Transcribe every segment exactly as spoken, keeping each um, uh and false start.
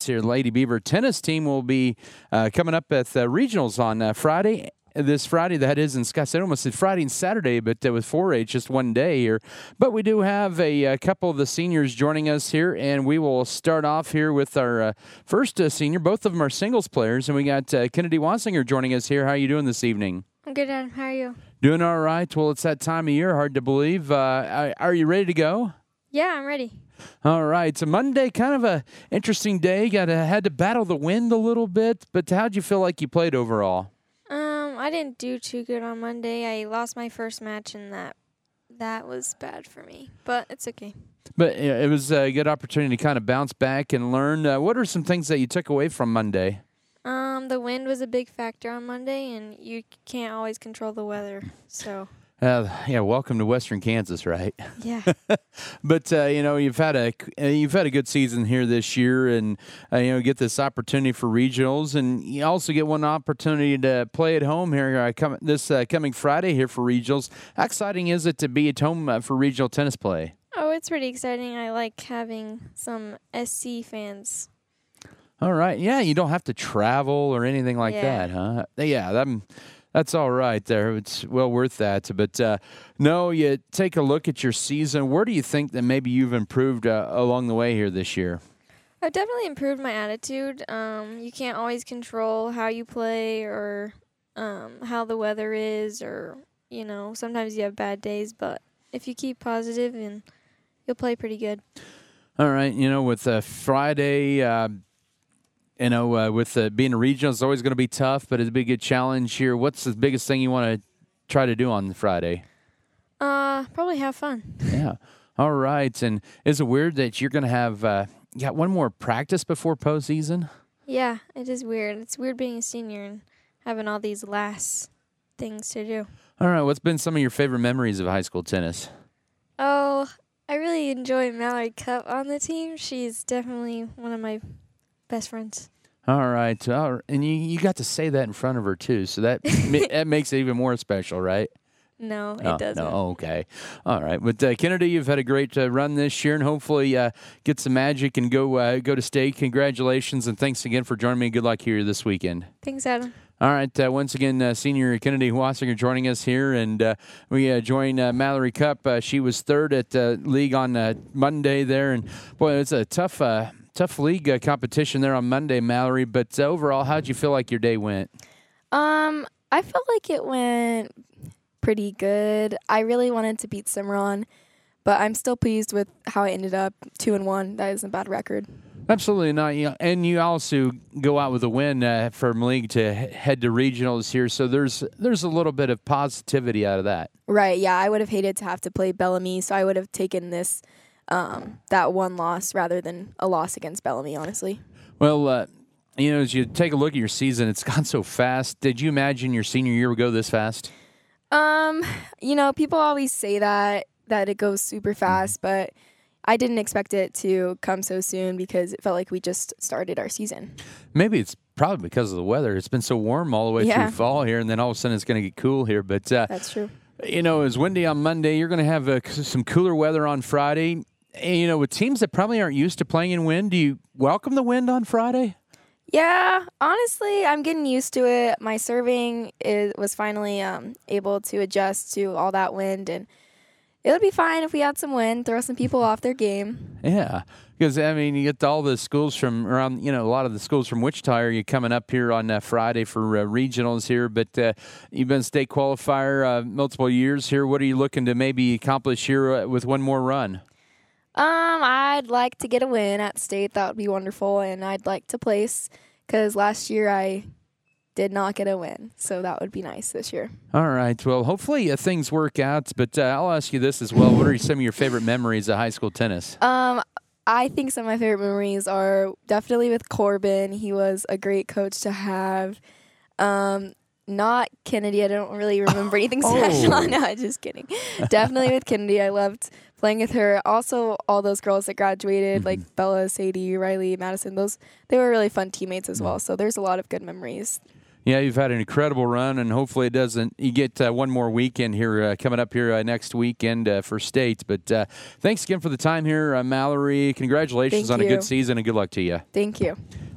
here. Lady Beaver tennis team will be uh, coming up at the regionals on uh, Friday. This Friday, that is in Scottsdale. I almost said Friday and Saturday, but uh, with four H, just one day here. But we do have a, a couple of the seniors joining us here, and we will start off here with our uh, first uh, senior. Both of them are singles players, and we got uh, Kennedy Wassinger joining us here. How are you doing this evening? I'm good, Dad. How are you? Doing all right. Well, it's that time of year, hard to believe. Uh, are you ready to go? Yeah, I'm ready. All right. So Monday, kind of a interesting day. Got to, had to battle the wind a little bit, but how'd you feel like you played overall? Um, I didn't do too good on Monday. I lost my first match, and that that was bad for me. But it's okay. But yeah, it was a good opportunity to kind of bounce back and learn. Uh, what are some things that you took away from Monday? Um, the wind was a big factor on Monday, and you can't always control the weather. So. Uh, yeah, welcome to Western Kansas, right? Yeah. But uh, you know, you've had a you've had a good season here this year, and uh, you know, get this opportunity for regionals, and you also get one opportunity to play at home here uh, come, this uh, coming Friday here for regionals. How exciting is it to be at home uh, for regional tennis play? Oh, it's pretty exciting. I like having some S C fans. All right, yeah, you don't have to travel or anything like Yeah. that, huh? Yeah, that. That's all right there. It's well worth that. But, uh, no, you take a look at your season. Where do you think that maybe you've improved uh, along the way here this year? I've definitely improved my attitude. Um, you can't always control how you play or um, how the weather is, or, you know, sometimes you have bad days. But if you keep positive, and you'll play pretty good. All right. You know, with uh, Friday, uh, you know, uh, with uh, being a regional, it's always going to be tough, but it's a big good challenge here. What's the biggest thing you want to try to do on Friday? Uh, probably have fun. Yeah. All right. And is it weird that you're going to have uh, you got one more practice before postseason? Yeah, it is weird. It's weird being a senior and having all these last things to do. All right. What's been some of your favorite memories of high school tennis? Oh, I really enjoy Mallory Cup on the team. She's definitely one of my best friends. All right. All right. And you, you got to say that in front of her, too, so that ma- that makes it even more special, right? No, it oh, doesn't. No, okay. All right. But, uh, Kennedy, you've had a great uh, run this year, and hopefully uh, get some magic and go uh, go to state. Congratulations, and thanks again for joining me. Good luck here this weekend. Thanks, Adam. All right. Uh, once again, uh, Senior Kennedy Wassinger joining us here, and uh, we uh, join uh, Mallory Cup. Uh, she was third at uh, league on uh, Monday there, and, boy, it's a tough uh, – Tough league uh, competition there on Monday, Mallory, but uh, overall, how'd you feel like your day went? Um, I felt like it went pretty good. I really wanted to beat Cimarron, but I'm still pleased with how I ended up two and one. That isn't a bad record. Absolutely not. You know, and you also go out with a win uh, from league to he- head to regionals here, so there's there's a little bit of positivity out of that. Right, yeah. I would have hated to have to play Bellamy, so I would have taken this Um, that one loss rather than a loss against Bellamy, honestly. Well, uh, you know, as you take a look at your season, it's gone so fast. Did you imagine your senior year would go this fast? Um, you know, people always say that, that it goes super fast, but I didn't expect it to come so soon because it felt like we just started our season. Maybe it's probably because of the weather. It's been so warm all the way Yeah. through fall here, and then all of a sudden it's going to get cool here. But uh, That's true. You know, it's windy on Monday. You're going to have uh, some cooler weather on Friday. And, you know, with teams that probably aren't used to playing in wind, do you welcome the wind on Friday? Yeah, honestly, I'm getting used to it. My serving is, was finally um, able to adjust to all that wind, and it would be fine if we had some wind, throw some people off their game. Yeah, because, I mean, you get all the schools from around, you know, a lot of the schools from Wichita are you coming up here on uh, Friday for uh, regionals here, but uh, you've been state qualifier uh, multiple years here. What are you looking to maybe accomplish here uh, with one more run? Um, I'd like to get a win at state. That would be wonderful, and I'd like to place because last year I did not get a win, so that would be nice this year. All right. Well, hopefully uh, things work out, but uh, I'll ask you this as well. What are some of your favorite memories of high school tennis? Um, I think some of my favorite memories are definitely with Corbin. He was a great coach to have. Um, not Kennedy. I don't really remember anything special. Oh. No, just kidding. Definitely with Kennedy. I loved playing with her. Also, all those girls that graduated, Mm-hmm. like Bella, Sadie, Riley, Madison, those they were really fun teammates as well. So there's a lot of good memories. Yeah, you've had an incredible run, and hopefully it doesn't. You get uh, one more weekend here uh, coming up here uh, next weekend uh, for state. But uh, thanks again for the time here, uh, Mallory. Congratulations Thank on a you. good season, and good luck to you. Thank you.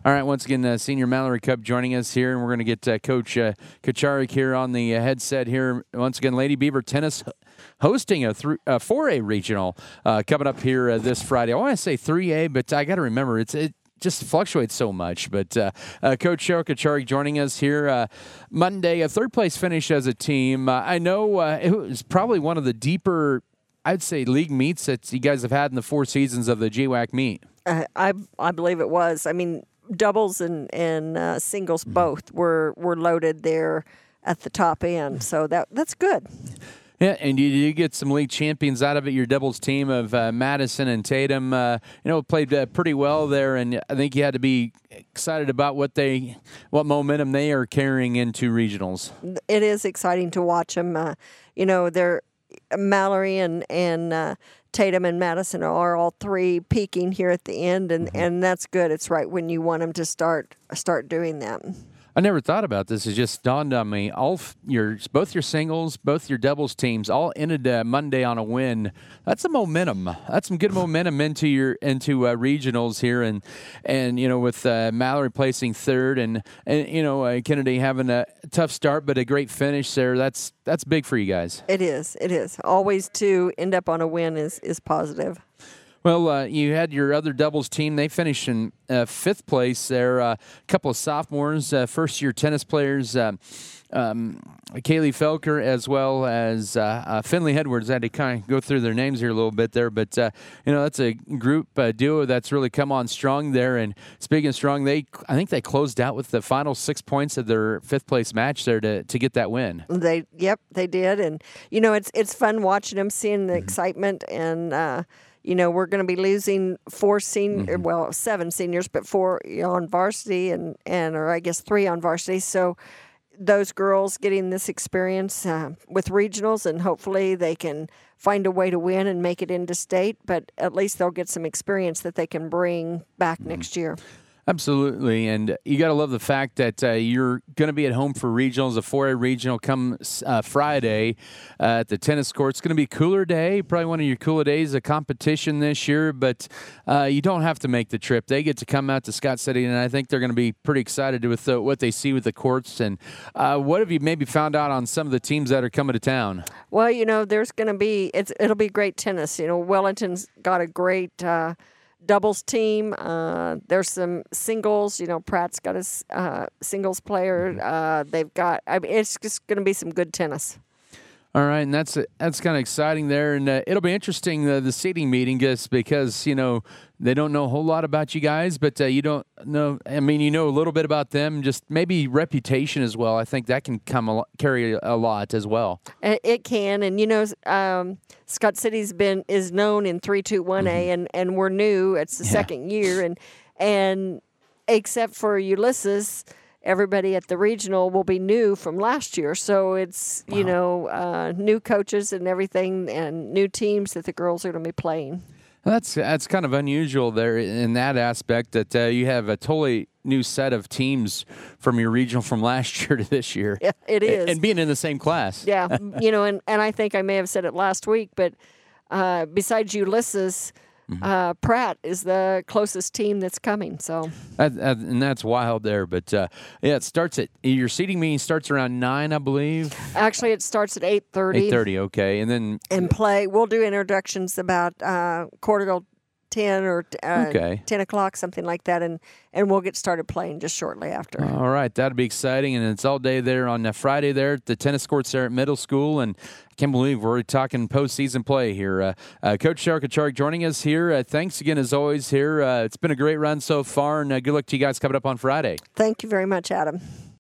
All right, once again, uh, Senior Mallory Cup joining us here, and we're going to get uh, Coach uh, Kacharik here on the uh, headset here. Once again, Lady Beaver Tennis hosting a, th- a four A regional uh, coming up here uh, this Friday. I want to say three A, but I got to remember it's it just fluctuates so much. But uh, uh, Coach Cheryl Kacharik joining us here uh, Monday, a third place finish as a team. Uh, I know uh, it was probably one of the deeper, I'd say, league meets that you guys have had in the four seasons of the G W A C meet. Uh, I I believe it was. I mean, doubles and and uh, singles both were were loaded there at the top end. So that that's good. Yeah, and you, you get some league champions out of it. Your doubles team of uh, Madison and Tatum, uh, you know, played uh, pretty well there, and I think you had to be excited about what they, what momentum they are carrying into regionals. It is exciting to watch them. Uh, you know, they're Mallory and and uh, Tatum and Madison are all three peaking here at the end, and, mm-hmm. and that's good. It's right when you want them to start start doing that. I never thought about this. It just dawned on me. All f- your both your singles, both your doubles teams, all ended uh, Monday on a win. That's a momentum. That's some good momentum into your into uh, regionals here, and and you know with uh, Mallory placing third, and and you know uh, Kennedy having a tough start but a great finish there. That's that's big for you guys. It is. It is. Always to end up on a win is is positive. Well, uh, you had your other doubles team. They finished in uh, fifth place there. A uh, couple of sophomores, uh, first-year tennis players, uh, um, Kaylee Felker as well as uh, uh, Finley Edwards. I had to kind of go through their names here a little bit there. But, uh, you know, that's a group uh, duo that's really come on strong there. And speaking of strong, they I think they closed out with the final six points of their fifth-place match there to, to get that win. They, Yep, they did. And, you know, it's, it's fun watching them, seeing the mm-hmm. excitement and uh, – you know, we're going to be losing four senior, mm-hmm. well, seven seniors, but four on varsity and, and, or I guess three on varsity. So those girls getting this experience uh, with regionals, and hopefully they can find a way to win and make it into state, but at least they'll get some experience that they can bring back mm-hmm. next year. Absolutely, and you got to love the fact that uh, you're going to be at home for regionals, a four A regional come uh, Friday uh, at the tennis court. It's going to be a cooler day, probably one of your cooler days of competition this year, but uh, you don't have to make the trip. They get to come out to Scott City, and I think they're going to be pretty excited with uh, what they see with the courts. And uh, what have you maybe found out on some of the teams that are coming to town? Well, you know, there's going to be, it's, it'll be great tennis. You know, Wellington's got a great uh, doubles team. Uh, there's some singles. You know, Pratt's got a uh, singles player. Uh, they've got. I mean, it's just going to be some good tennis. All right, and that's that's kind of exciting there, and uh, it'll be interesting uh, the seating meeting just because you know they don't know a whole lot about you guys, but uh, you don't know. I mean, you know a little bit about them, just maybe reputation as well. I think that can come a lot, carry a lot as well. It can, and you know, um, Scott City's been is known in three two one A, and and we're new. It's the yeah. second year, and and except for Ulysses, everybody at the regional will be new from last year. So it's, wow. you know, uh, new coaches and everything and new teams that the girls are going to be playing. Well, that's that's kind of unusual there in that aspect that uh, you have a totally new set of teams from your regional from last year to this year. Yeah, it is. And being in the same class. Yeah, you know, and, and I think I may have said it last week, but uh, besides Ulysses, Mm-hmm. Uh, Pratt is the closest team that's coming. So, that, that, and that's wild there. But uh, yeah, it starts at your seating meeting starts around nine, I believe. Actually, it starts at eight thirty. Eight thirty, okay, and then and play. We'll do introductions about uh, quarter to ten or uh, okay. ten o'clock, something like that, and and we'll get started playing just shortly after. All right, that'll be exciting, and it's all day there on uh, Friday there at the tennis courts there at middle school, and I can't believe we're already talking postseason play here. Uh, uh, Coach Cheryl Kacharik joining us here. Uh, thanks again as always here. Uh, it's been a great run so far, and uh, good luck to you guys coming up on Friday. Thank you very much, Adam.